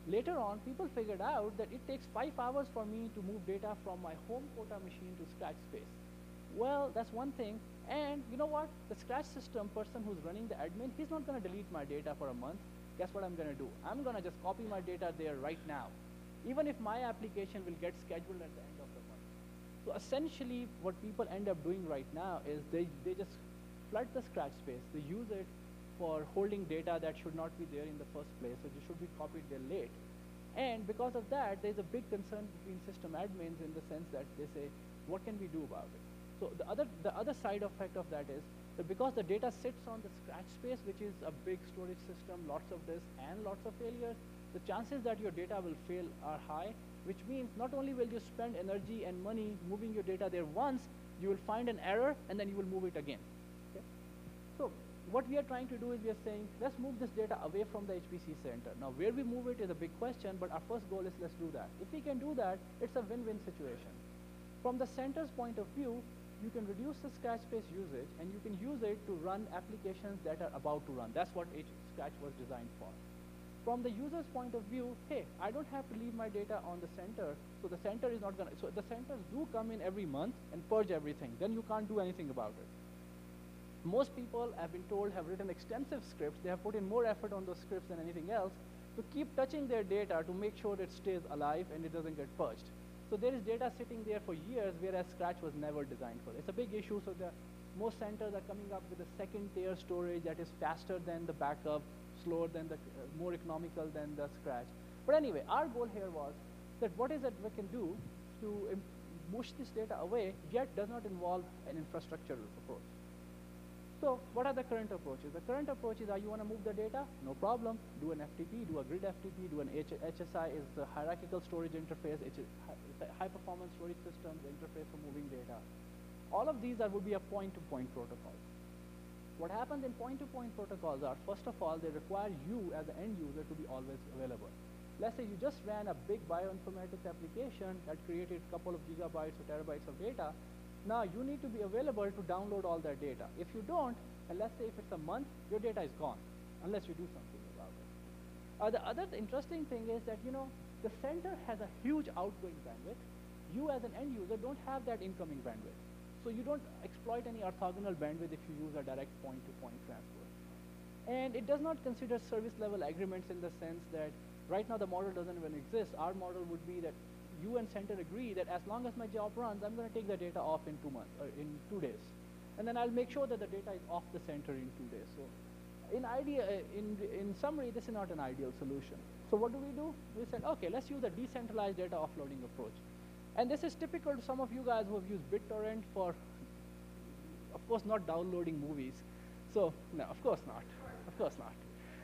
Later on, people figured out that it takes 5 hours for me to move data from my home quota machine to Scratch space. Well, that's one thing. And you know what? The Scratch system person who's running the admin, he's not going to delete my data for a month. Guess what I'm going to do? I'm going to just copy my data there right now, even if my application will get scheduled at the end of the month. So essentially, what people end up doing right now is they just flood the Scratch space. They use it for holding data that should not be there in the first place, so it should be copied there late. And because of that, there's a big concern between system admins in the sense that they say, what can we do about it? So the other side effect of that is that because the data sits on the Scratch space, which is a big storage system, lots of disk, and lots of failures, the chances that your data will fail are high, which means not only will you spend energy and money moving your data there once, you will find an error, and then you will move it again. Okay? So what we are trying to do is we are saying, let's move this data away from the HPC center. Now, where we move it is a big question, but our first goal is let's do that. If we can do that, it's a win-win situation. From the center's point of view, you can reduce the Scratch space usage, and you can use it to run applications that are about to run. That's what Scratch was designed for. From the user's point of view, hey, I don't have to leave my data on the center, so the center is not going to, so the centers do come in every month and purge everything. Then you can't do anything about it. Most people, I've been told, have written extensive scripts. They have put in more effort on those scripts than anything else to keep touching their data to make sure it stays alive and it doesn't get purged. So there is data sitting there for years, whereas Scratch was never designed for it. It's a big issue, so most centers are coming up with a second-tier storage that is faster than the backup, slower than the, more economical than the Scratch. But anyway, our goal here was that what is it we can do to push this data away, yet does not involve an infrastructure approach. So what are the current approaches? The current approaches are, you want to move the data? No problem. Do an FTP, do a grid FTP, do an HSI is the hierarchical storage interface, high performance storage systems interface for moving data. All of these would be a point-to-point protocol. What happens in point-to-point protocols are, first of all, they require you as an end user to be always available. Let's say you just ran a big bioinformatics application that created a couple of gigabytes or terabytes of data. Now you need to be available to download all that data. If you don't, and let's say if it's a month, your data is gone, unless you do something about it. The other interesting thing is that, you know, the center has a huge outgoing bandwidth. You as an end user don't have that incoming bandwidth. So you don't exploit any orthogonal bandwidth if you use a direct point-to-point transfer. And it does not consider service level agreements in the sense that right now the model doesn't even exist. Our model would be that you and center agree that as long as my job runs, I'm going to take the data off in 2 months, or in 2 days. And then I'll make sure that the data is off the center in 2 days. So in summary, this is not an ideal solution. So what do? We said, okay, let's use a decentralized data offloading approach. And this is typical to some of you guys who have used BitTorrent for, of course, not downloading movies. So, no, of course not. Of course not.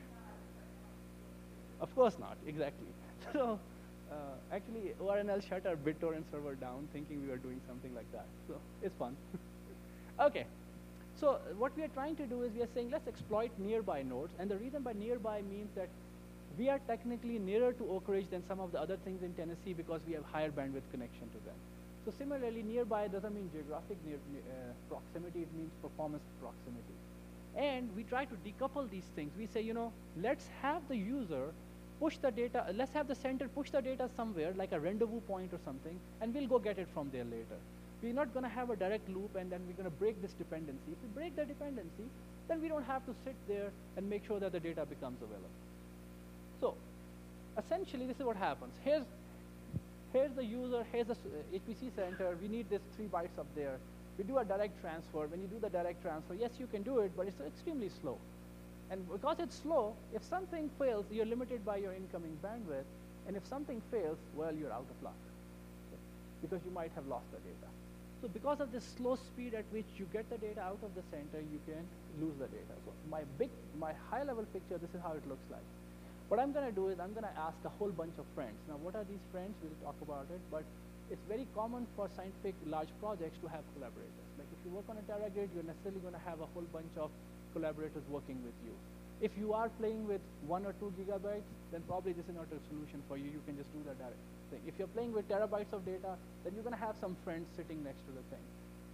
Of course not, exactly. So, actually, ORNL shut our BitTorrent server down thinking we were doing something like that. So, it's fun. Okay. So, what we are trying to do is we are saying, let's exploit nearby nodes. And the reason by nearby means that we are technically nearer to Oak Ridge than some of the other things in Tennessee because we have higher bandwidth connection to them. So similarly, nearby doesn't mean geographic proximity, it means performance proximity. And we try to decouple these things. We say, you know, let's have the user push the data, let's have the center push the data somewhere, like a rendezvous point or something, and we'll go get it from there later. We're not going to have a direct loop, and then we're going to break this dependency. If we break the dependency, then we don't have to sit there and make sure that the data becomes available. So essentially, this is what happens. Here's the user, here's the HPC center. We need this 3 bytes up there. We do a direct transfer. When you do the direct transfer, yes, you can do it, but it's extremely slow. And because it's slow, if something fails, you're limited by your incoming bandwidth. And if something fails, well, you're out of luck, okay? Because you might have lost the data. So because of this slow speed at which you get the data out of the center, you can lose the data. So my high-level picture, this is how it looks like. What I'm going to do is I'm going to ask a whole bunch of friends. Now, what are these friends? We'll talk about it. But it's very common for scientific large projects to have collaborators. Like if you work on a TeraGrid, you're necessarily going to have a whole bunch of collaborators working with you. If you are playing with 1 or 2 gigabytes, then probably this is not a solution for you. You can just do the direct thing. If you're playing with terabytes of data, then you're going to have some friends sitting next to the thing.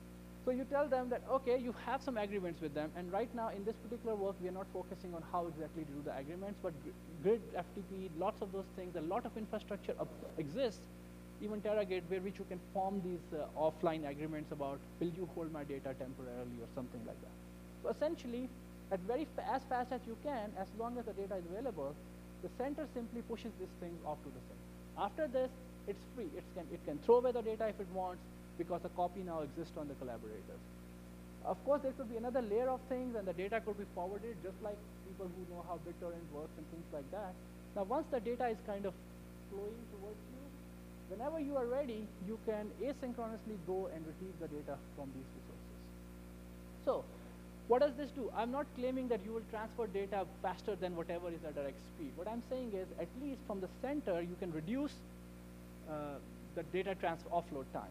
So you tell them that, okay, you have some agreements with them, and right now in this particular work, we are not focusing on how exactly to do the agreements, but grid, FTP, lots of those things, a lot of infrastructure exists, even Terragate, where which you can form these offline agreements about, will you hold my data temporarily or something like that. So essentially, at as fast as you can, as long as the data is available, the center simply pushes these things off to the sink. After this, it's free. It can throw away the data if it wants, because a copy now exists on the collaborators. Of course, there could be another layer of things, and the data could be forwarded, just like people who know how BitTorrent works and things like that. Now, once the data is kind of flowing towards you, whenever you are ready, you can asynchronously go and retrieve the data from these resources. So, what does this do? I'm not claiming that you will transfer data faster than whatever is the direct speed. What I'm saying is, at least from the center, you can reduce the data transfer offload time.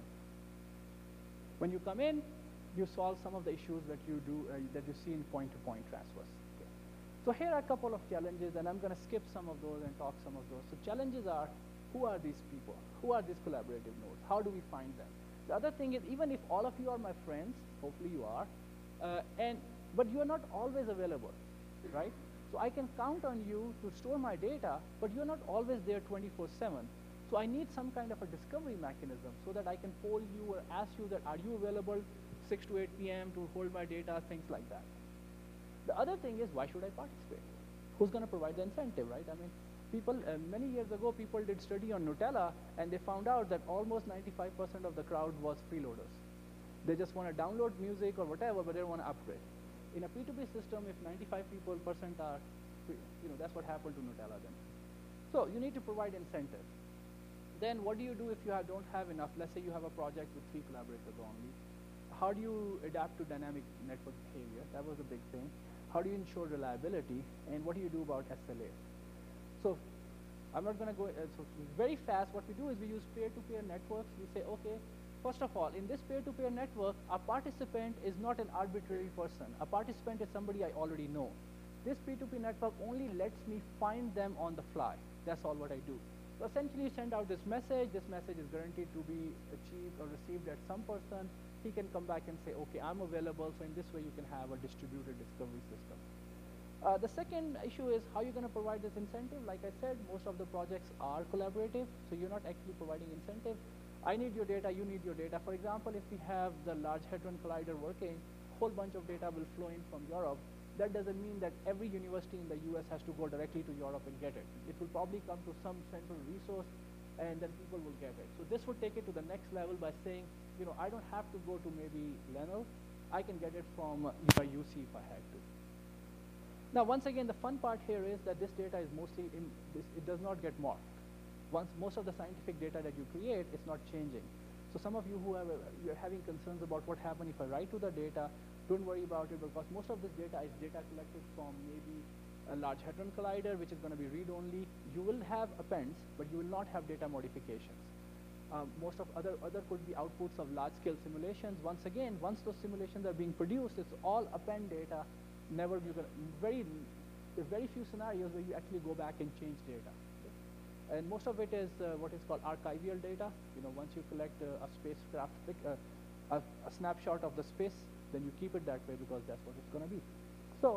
When you come in, you solve some of the issues that you do that you see in point-to-point transfers. Okay. So here are a couple of challenges, and I'm going to skip some of those and talk some of those. So challenges are, who are these people? Who are these collaborative nodes? How do we find them? The other thing is, even if all of you are my friends, hopefully you are, but you are not always available, right? So I can count on you to store my data, but you're not always there 24/7. So I need some kind of a discovery mechanism so that I can poll you or ask you that, are you available 6 to 8 p.m. to hold my data, things like that. The other thing is, why should I participate? Who's going to provide the incentive, right? I mean, people, many years ago, people did study on Gnutella, and they found out that almost 95% of the crowd was freeloaders. They just want to download music or whatever, but they don't want to upgrade. In a P2P system, if 95% are free, that's what happened to Gnutella then. So you need to provide incentives. Then what do you do if you don't have enough? Let's say you have a project with 3 collaborators only. How do you adapt to dynamic network behavior? That was a big thing. How do you ensure reliability? And what do you do about SLA? So I'm not going to go, so very fast, what we do is we use peer-to-peer networks. We say, okay, first of all, in this peer-to-peer network, a participant is not an arbitrary person. A participant is somebody I already know. This P2P network only lets me find them on the fly. That's all what I do. So essentially, you send out this message. This message is guaranteed to be achieved or received at some person. He can come back and say, okay, I'm available. So in this way, you can have a distributed discovery system. The second issue is how you're going to provide this incentive. Like I said, most of the projects are collaborative. So you're not actually providing incentive. I need your data, you need your data. For example, if we have the Large Hadron Collider working, a whole bunch of data will flow in from Europe. That doesn't mean that every university in the US has to go directly to Europe and get it. It will probably come to some central resource, and then people will get it. So this would take it to the next level by saying, I don't have to go to maybe Lenel. I can get it from UC if I had to. Now, once again, the fun part here is that this data is mostly it does not get marked. Most of the scientific data that you create is not changing. So some of you who you're having concerns about what happens if I write to the data, don't worry about it, because most of this data is data collected from maybe a Large Hadron Collider, which is going to be read-only. You will have appends, but you will not have data modifications. Most of other could be outputs of large-scale simulations. Once again, once those simulations are being produced, it's all append data. There's very few scenarios where you actually go back and change data. And most of it is what is called archival data. Once you collect a spacecraft, a snapshot of the space, then you keep it that way because that's what it's going to be. So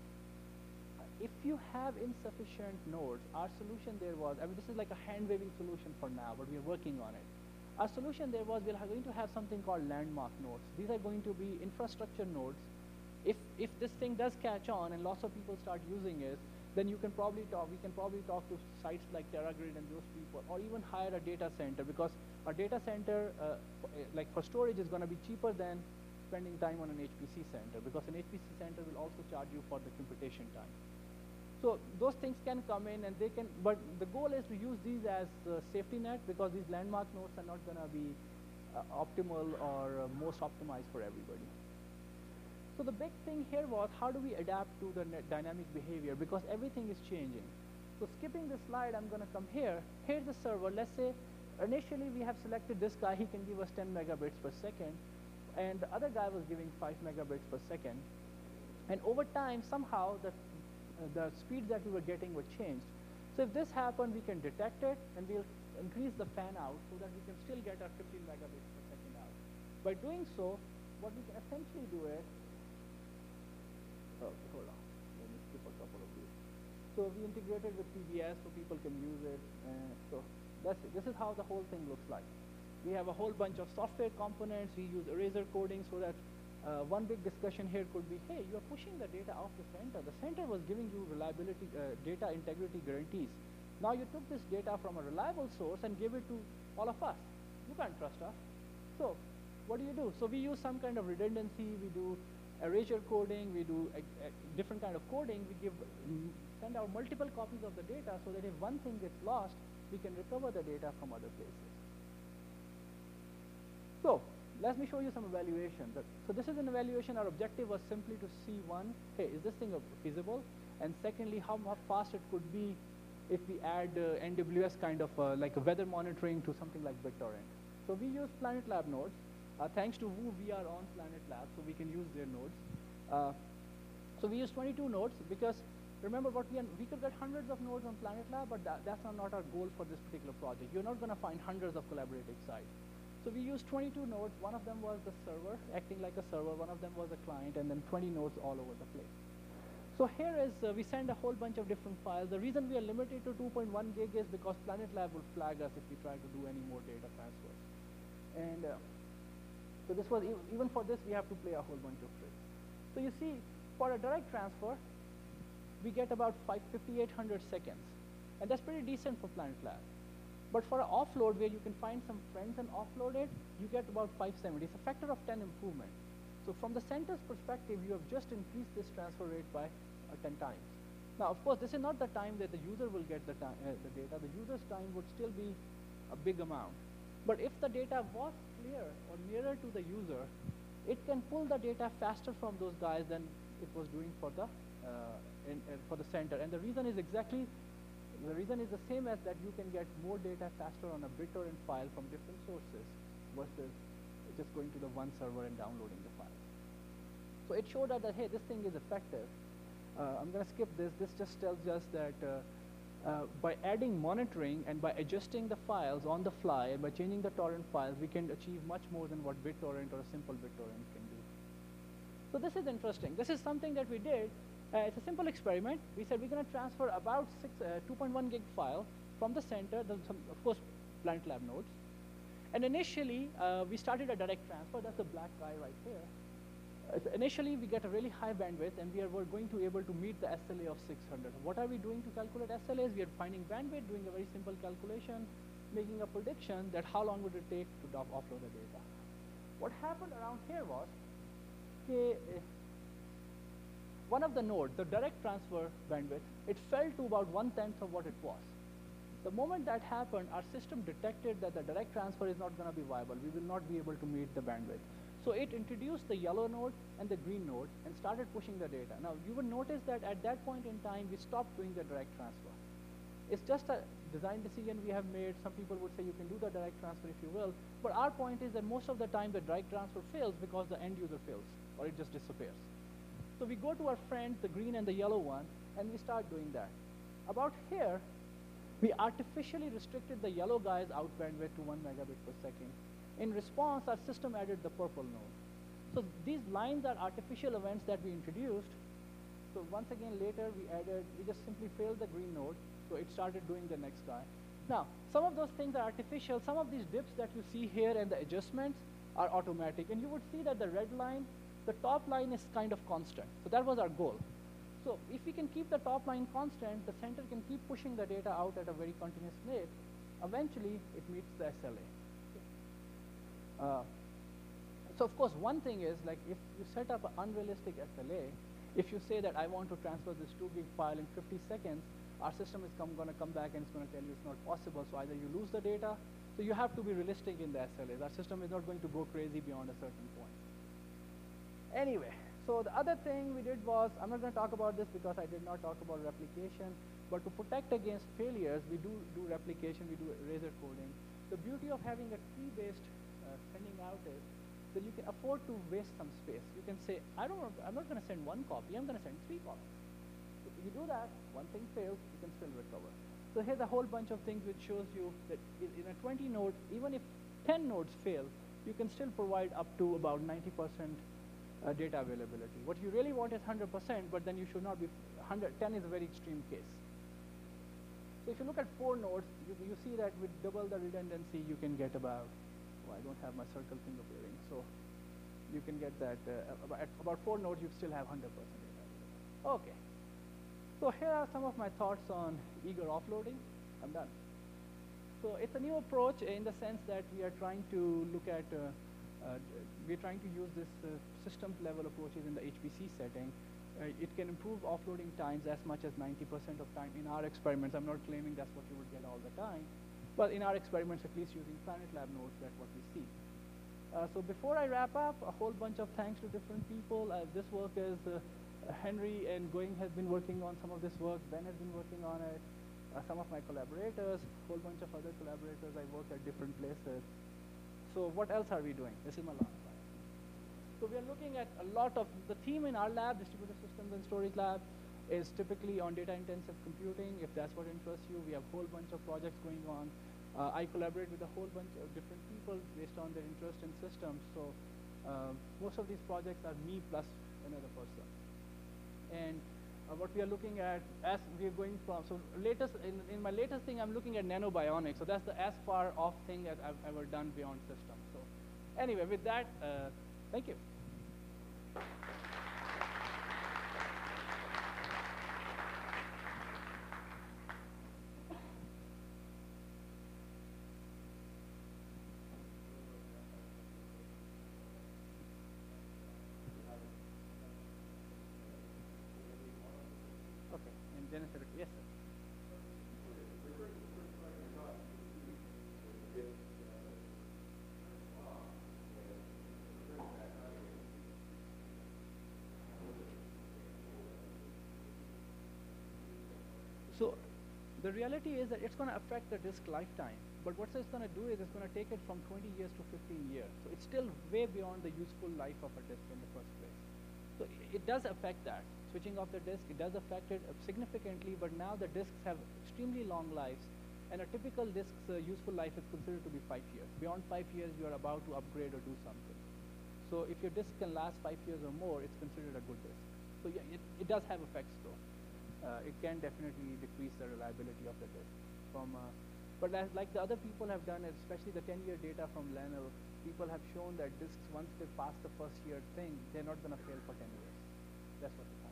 if you have insufficient nodes, our solution there was, this is like a hand-waving solution for now, but we're working on it. Our solution there was, we're going to have something called landmark nodes. These are going to be infrastructure nodes. If this thing does catch on and lots of people start using it, then we can probably talk to sites like TerraGrid and those people, or even hire a data center, because a data center, like for storage, is going to be cheaper than spending time on an HPC center, because an HPC center will also charge you for the computation time. So those things can come in, and but the goal is to use these as a safety net, because these landmark nodes are not going to be optimal or most optimized for everybody. So the big thing here was, how do we adapt to the dynamic behavior, because everything is changing. So skipping this slide, I'm going to come here. Here's the server. Let's say initially we have selected this guy. He can give us 10 megabits per second. And the other guy was giving 5 megabits per second. And over time, somehow, the speeds that we were getting were changed. So if this happened, we can detect it, and we'll increase the fan out so that we can still get our 15 megabits per second out. By doing so, what we can essentially do is, okay, hold on, let me skip a couple of these. So we integrated with PBS so people can use it. So that's it. This is how the whole thing looks like. We have a whole bunch of software components. We use Eraser coding so that one big discussion here could be, hey, you're pushing the data off the center. The center was giving you reliability, data integrity guarantees. Now you took this data from a reliable source and gave it to all of us. You can't trust us. So what do? So we use some kind of redundancy. We do erasure coding. We do a different kind of coding. We send out multiple copies of the data so that if one thing gets lost, we can recover the data from other places. So let me show you some evaluation. So this is an evaluation. Our objective was simply to see, one, hey, is this thing feasible? And secondly, how fast it could be if we add NWS kind of like a weather monitoring to something like BitTorrent. So we use Planet Lab nodes. Thanks to Woo, we are on Planet Lab, so we can use their nodes. So we use 22 nodes because remember we could get hundreds of nodes on Planet Lab, but that's not our goal for this particular project. You're not going to find hundreds of collaborative sites. So we used 22 nodes. One of them was the server, acting like a server. One of them was a client, and then 20 nodes all over the place. So here is, we send a whole bunch of different files. The reason we are limited to 2.1 gig is because Planet Lab will flag us if we try to do any more data transfers. And so this was, even for this, we have to play a whole bunch of tricks. So you see, for a direct transfer, we get about 5,800 seconds. And that's pretty decent for Planet Lab. But for an offload where you can find some friends and offload it, you get about 570. It's a factor of 10 improvement. So from the center's perspective, you have just increased this transfer rate by 10 times. Now, of course, this is not the time that the user will get the data. The user's time would still be a big amount. But if the data was clear or nearer to the user, it can pull the data faster from those guys than it was doing for the center. And the reason is the same as that you can get more data faster on a BitTorrent file from different sources versus just going to the one server and downloading the file. So it showed us that, hey, this thing is effective. I'm going to skip this. This just tells us that by adding monitoring and by adjusting the files on the fly and by changing the torrent files, we can achieve much more than what BitTorrent or a simple BitTorrent can do. So this is interesting. This is something that we did. It's a simple experiment. We said we're going to transfer about 2.1 gig file from the center, of course, Planet Lab nodes. And initially, we started a direct transfer. That's the black guy right here. So initially, we get a really high bandwidth, and we're going to be able to meet the SLA of 600. What are we doing to calculate SLAs? We are finding bandwidth, doing a very simple calculation, making a prediction that how long would it take to offload the data. What happened around here was, one of the nodes, the direct transfer bandwidth, it fell to about 1/10 of what it was. The moment that happened, our system detected that the direct transfer is not going to be viable. We will not be able to meet the bandwidth. So it introduced the yellow node and the green node and started pushing the data. Now, you will notice that at that point in time, we stopped doing the direct transfer. It's just a design decision we have made. Some people would say you can do the direct transfer if you will. But our point is that most of the time, the direct transfer fails because the end user fails or it just disappears. So we go to our friends, the green and the yellow one, and we start doing that. About here, we artificially restricted the yellow guy's out bandwidth to 1 megabit per second. In response, our system added the purple node. So these lines are artificial events that we introduced. So once again, later we just simply failed the green node, so it started doing the next guy. Now, some of those things are artificial. Some of these dips that you see here and the adjustments are automatic. And you would see that the red line, the top line is kind of constant. So that was our goal. So if we can keep the top line constant, the center can keep pushing the data out at a very continuous rate. Eventually, it meets the SLA. So of course, one thing is, like, if you set up an unrealistic SLA, if you say that I want to transfer this 2 gig file in 50 seconds, our system is going to come back and it's going to tell you it's not possible. So either you lose the data, so you have to be realistic in the SLAs. Our system is not going to go crazy beyond a certain point. Anyway, so the other thing we did was, I'm not going to talk about this because I did not talk about replication, but to protect against failures, we do replication, we do Eraser coding. The beauty of having a tree-based sending out is that you can afford to waste some space. You can say, I'm not going to send 1 copy, I'm going to send 3 copies. If you do that, one thing fails, you can still recover. So here's a whole bunch of things which shows you that in a 20 node, even if 10 nodes fail, you can still provide up to about 90% data availability. What you really want is 100%, but then you should not be 110 is a very extreme case. So if you look at 4 nodes, you see that with double the redundancy, you can get about, oh, I don't have my circle thing appearing, so you can get that at about 4 nodes, you still have 100% data. Okay. So here are some of my thoughts on eager offloading. I'm done. So it's a new approach in the sense that we are trying to look at, we're trying to use this systems level approaches in the HPC setting. It can improve offloading times as much as 90% of time in our experiments. I'm not claiming that's what you would get all the time, but in our experiments, at least using Planet Lab nodes, that's what we see. So before I wrap up, a whole bunch of thanks to different people. This work is Henry and Going has been working on some of this work. Ben has been working on it. Some of my collaborators, a whole bunch of other collaborators. I work at different places. So what else are we doing? This is my last slide. So we are looking at a lot of, the theme in our lab, Distributed Systems and Storage Lab, is typically on data-intensive computing. If that's what interests you, we have a whole bunch of projects going on. I collaborate with a whole bunch of different people based on their interest in systems. So most of these projects are me plus another person. And what we are looking at as we're going from, so latest, in my latest thing, I'm looking at nanobionics. So that's the as far off thing that I've ever done beyond systems. So anyway, with that, thank you. Okay, and Dennis, yes, sir. So the reality is that it's going to affect the disk lifetime. But what it's going to do is it's going to take it from 20 years to 15 years. So it's still way beyond the useful life of a disk in the first place. So it does affect that. Switching off the disk, it does affect it significantly, but now the disks have extremely long lives. And a typical disk's useful life is considered to be 5 years. Beyond 5 years, you are about to upgrade or do something. So if your disk can last 5 years or more, it's considered a good disk. So yeah, it does have effects though. It can definitely decrease the reliability of the disk. But like the other people have done, especially the 10-year data from Lenel, people have shown that disks, once they pass the first year thing, they're not going to fail for 10 years. That's what they found.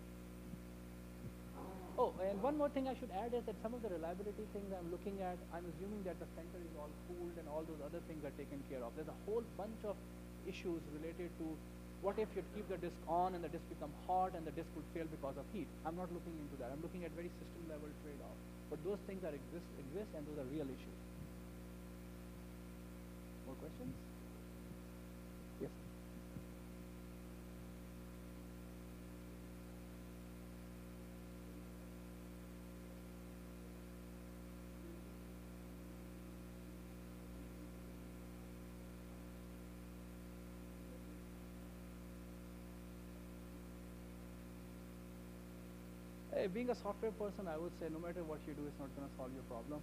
Oh, and one more thing I should add is that some of the reliability things I'm looking at, I'm assuming that the center is all cooled and all those other things are taken care of. There's a whole bunch of issues related to what if you keep the disk on and the disk become hot and the disk would fail because of heat. I'm not looking into that. I'm looking at very system level trade-off. But those things exist and those are real issues. More questions? Yes. Being a software person, I would say no matter what you do, it's not going to solve your problem.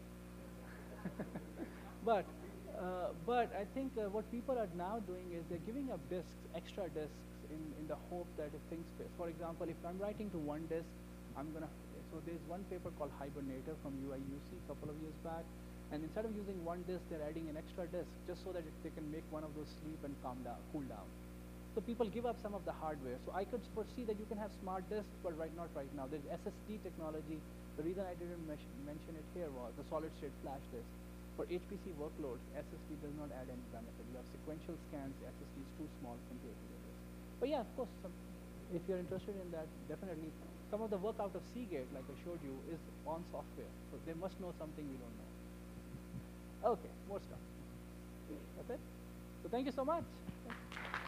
But I think what people are now doing is they're giving up disks, extra disks, in the hope that if things fail. For example, if I'm writing to one disk, so there's one paper called Hibernator from UIUC a couple of years back, and instead of using one disk, they're adding an extra disk just so that they can make one of those sleep and cool down. So people give up some of the hardware. So I could foresee that you can have smart disks, but not right now. There's SSD technology. The reason I didn't mention it here was the solid-state flash disk. For HPC workloads, SSD does not add any benefit. You have sequential scans, the SSD is too small compared to the disk. But yeah, of course, if you're interested in that, definitely. Some of the work out of Seagate, like I showed you, is on software. So they must know something we don't know. Okay, more stuff. That's it. So thank you so much.